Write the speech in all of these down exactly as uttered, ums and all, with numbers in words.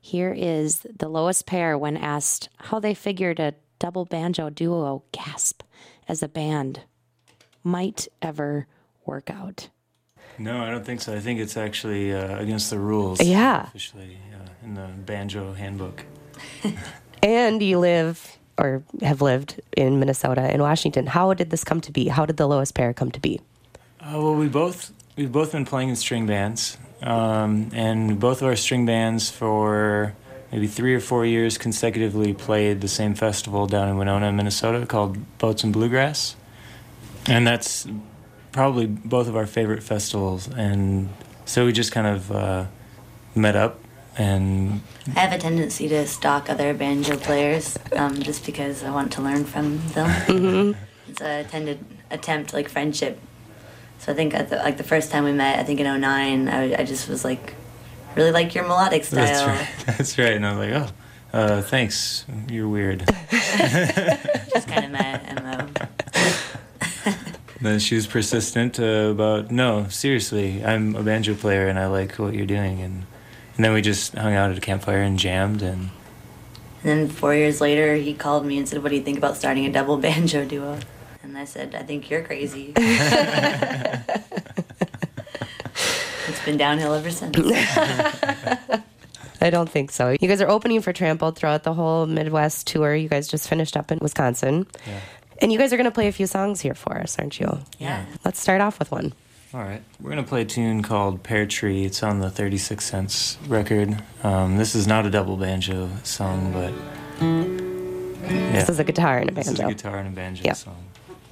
Here is the lowest pair when asked how they figured a double banjo duo, gasp, as a band might ever work out. No, I don't think so. I think it's actually uh, against the rules. Yeah. Officially, uh, in the banjo handbook. And you live, or have lived, in Minnesota and Washington. How did this come to be? How did the lowest pair come to be? Uh, well, we both we've both been playing in string bands, um, and both of our string bands for maybe three or four years consecutively played the same festival down in Winona, Minnesota, called Boats and Bluegrass, and that's probably both of our favorite festivals. And so we just kind of uh, met up. And I have a tendency to stalk other banjo players, um, just because I want to learn from them. Mm-hmm. It's a tended attempt, like friendship. So I think at the, like the first time we met, I think in oh nine, I, I just was like, really like your melodic style. That's right. That's right. And I was like, oh, uh, thanks. You're weird. Just kind of met, and um, then she was persistent uh, about, no, seriously, I'm a banjo player and I like what you're doing. And And then we just hung out at a campfire and jammed. And, and then four years later, he called me and said, what do you think about starting a double banjo duo? And I said, I think you're crazy. It's been downhill ever since. I don't think so. You guys are opening for Trampled throughout the whole Midwest tour. You guys just finished up in Wisconsin. Yeah. And you guys are going to play a few songs here for us, aren't you? Yeah. Let's start off with one. All right. We're going to play a tune called Pear Tree. It's on the thirty-six cents record. Um, this is not a double banjo song, but... Yeah. This is a guitar and a banjo. This is a guitar and a banjo yep. song.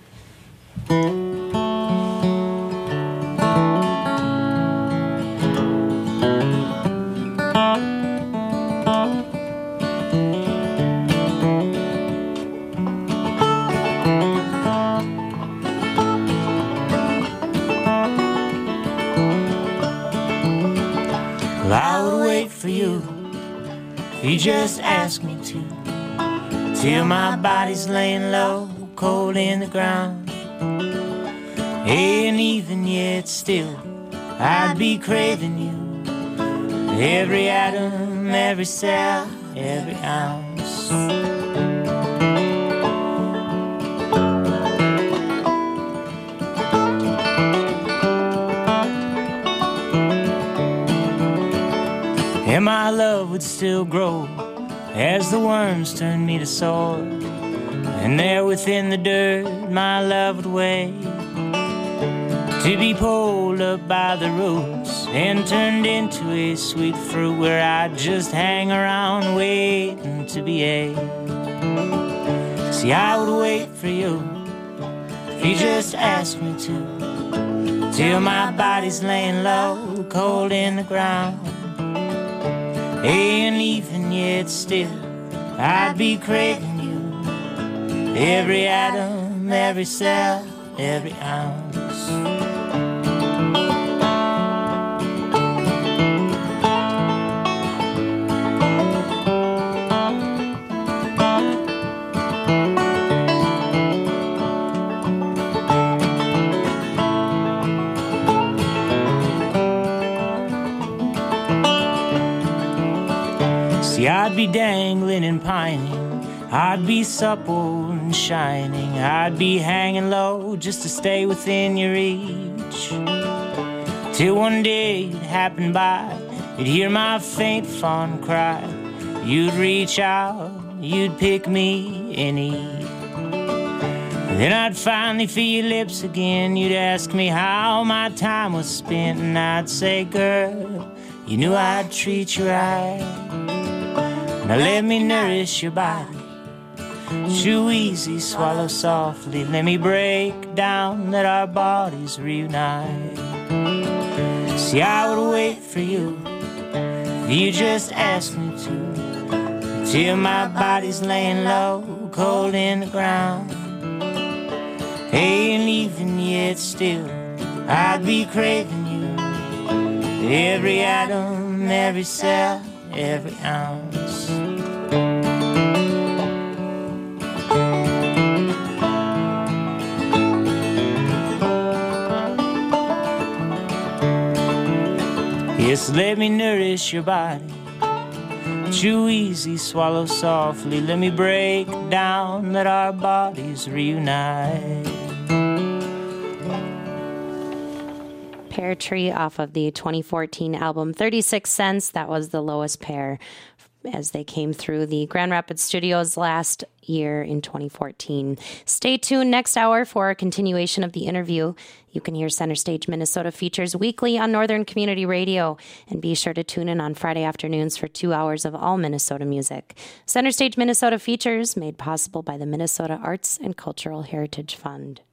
Well, I would wait for you if you just ask me to, till my body's laying low, cold in the ground. And even yet still, I'd be craving you, every atom, every cell, every ounce. And my love would still grow as the worms turn me to soil. And there within the dirt my love would wait, to be pulled up by the roots and turned into a sweet fruit where I'd just hang around waiting to be ate. See, I would wait for you if you just asked me to, till my body's laying low, cold in the ground. And even yet still, I'd be craving you, every atom, every cell, every ounce. See, I'd be dangling and pining, I'd be supple and shining, I'd be hanging low just to stay within your reach, till one day you'd happen by, you'd hear my faint fond cry, you'd reach out, you'd pick me and eat. Then I'd finally feel your lips again, you'd ask me how my time was spent, and I'd say, girl, you knew I'd treat you right. Now let me nourish your body, chew easy, swallow softly, let me break down, let our bodies reunite. See, I would wait for you if you just asked me to, till my body's laying low, cold in the ground. And even yet still, I'd be craving you, every atom, every cell, every ounce. Yes, let me nourish your body, Chew easy, swallow softly. Let me break down, let our bodies reunite. Pear Tree off of the twenty fourteen album thirty-six cents. That was the Lowest Pair as they came through the Grand Rapids studios last year in twenty fourteen. Stay tuned next hour for a continuation of the interview. You can hear Center Stage Minnesota Features weekly on Northern Community Radio, and be sure to tune in on Friday afternoons for two hours of all Minnesota music. Center Stage Minnesota Features, made possible by the Minnesota Arts and Cultural Heritage Fund.